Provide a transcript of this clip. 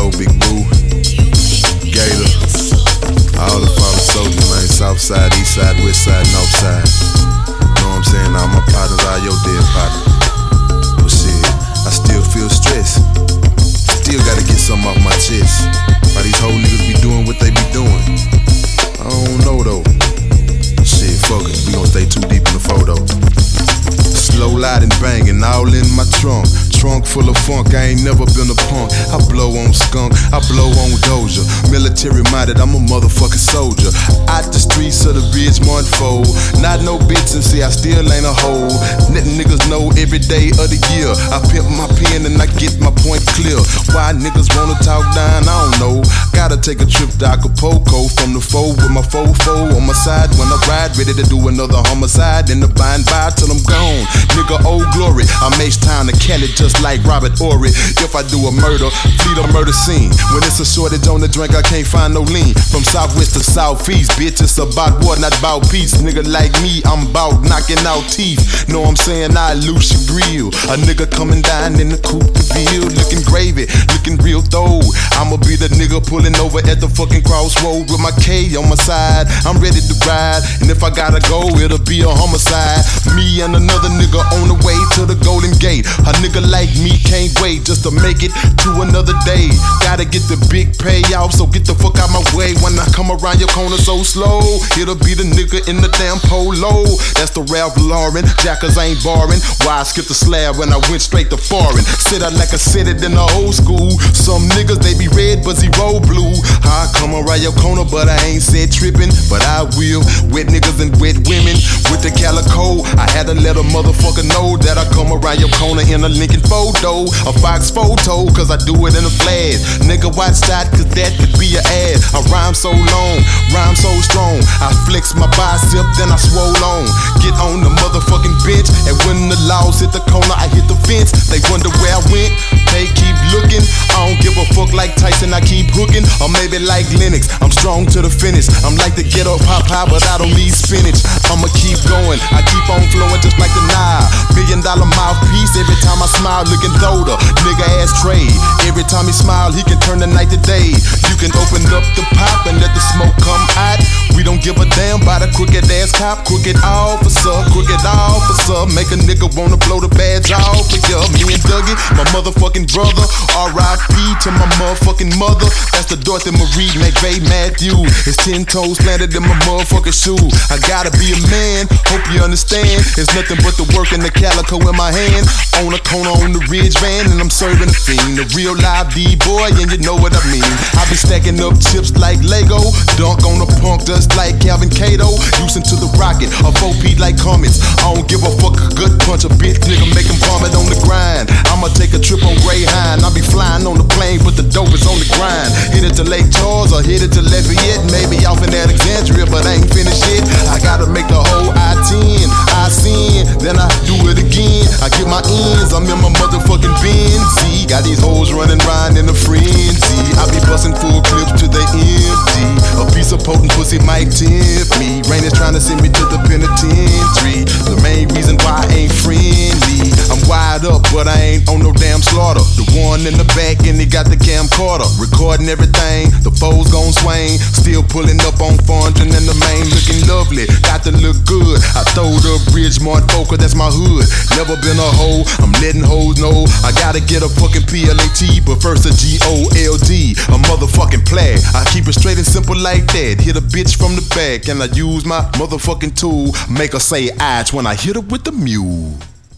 know, Big Boo, Gator, all the fallen soldiers, man. South side, east side, west side, north side. Know what I'm saying? All my partners, all your dead partners. But shit, I still feel stressed. Still gotta get something off my chest. Why these whole niggas be doing what they be doing? I don't know though. Shit, fuck it, we gon' stay too deep in the photo. Slow lighting, banging, all in my trunk. Trunk full of funk, I ain't never been a punk. I blow on skunk, I blow on Doja. Military minded, I'm a motherfucking soldier. Out the streets of the Ridgemont Fold. Not no bitch and see I still ain't a hoe. Niggas know every day of the year. I pimp my pen and I get my point clear. Why niggas wanna talk down, I don't know. Gotta take a trip to Acapulco from the foe with my fofo on my side. When I ride, ready to do another homicide. In the bind by till I'm gone. Nigga, old glory. I makes time to Cali just like Robert Horry. If I do a murder, fleet a murder scene. When it's a shortage on the drink, I can't find no lean. From southwest to southeast, bitch, it's about war, not about peace. Nigga like me, I'm about knocking out teeth. Know what I'm saying? I loose your grill. A nigga coming down in the coupe de ville, looking gravy, looking real throw. I'ma be the nigga pulling over at the fucking crossroad with my K on my side. I'm ready to ride, and if I gotta go, it'll be a homicide. Me and another nigga on the way to the Golden Gate. A nigga like me can't wait just to make it to another day. Gotta get the big payoff, so get the fuck out my way. When I come around your corner so slow, it'll be the nigga in the damn polo. That's the Ralph Lauren, jackers ain't barring. Why I skipped the slab when I went straight to foreign? Sit out like I said it in the old school. Some niggas they be red but zero blue. I come around your corner but I ain't said tripping, but I will. Wet niggas and wet women with the calico. I had to let a motherfucker know that I come around your corner in a Lincoln photo, a Fox photo, cause I do it in a flash. Nigga watch that, cause that could be your ad. I rhyme so long, rhyme so strong. I flex my bicep, then I swole on. Get on the motherfucking bench, and when the laws hit the corner, I hit the fence. They wonder where I went, they keep looking. I don't give a fuck like Tyson, I keep hooking. Or maybe like Lennox, I'm strong to the finish. I'm like the ghetto pop high, but I don't need spinach. I'ma keep going, I keep on flowing just like the Nile. $1 million mouthpiece, every time I smile, looking thoda. Nigga ass trade, every time he smile, he can turn the night to day. You can open up the pop and let the smoke come out. We don't give a damn about a crooked ass cop. Crooked officer, make a nigga wanna blow the badge off of ya. Me and Dougie, my motherfucking brother. R.I.P. to my motherfucking mother. That's the Dorothy Marie McVeigh Matthew. It's 10 toes planted in my motherfucking shoe. I gotta be a man, hope you understand. It's nothing but the work and the calico in my hand. On a corner on the ridge van, and I'm serving a fiend. A real live D-boy, and you know what I mean. I be stacking up chips like Lego. Dunk on the punk just like Calvin Cato. Using to the rocket, a 4P like Comets. I don't give a fuck, a good punch, a bitch nigga make him vomit on the grind. I'ma take a trip on Greyhound. I be flying on the plane, but the dope is on the grind. Hit it to Lake Charles or hit it to Lafayette. Maybe off in Alexandria, but I ain't finished yet. I gotta make the whole I-10. I sin, then I do it again. I get my ends, I'm in my motherfucking Benz. Got these hoes running round in a frenzy. I be busting full clips to the empty. A piece of potent pussy might tempt me. Rain is trying to send me to the penitentiary. The main reason why I ain't friendly. I'm wired up, but I ain't on no damn slaughter. The one in the back and he got the camcorder. Recording everything, the foes gon' swing. Still pulling up on Fondren and the main looking lovely. Got to look good. I throwed up Ridgemont Folk, that's my hood. Never been a hoe, I'm letting hoes know. I gotta get a fucking PLAT, but first a GOLD, a motherfucking plag. I keep it straight and simple like that. Hit a bitch from the back and I use my motherfucking tool. Make her say "Ach" when I hit her with the mule.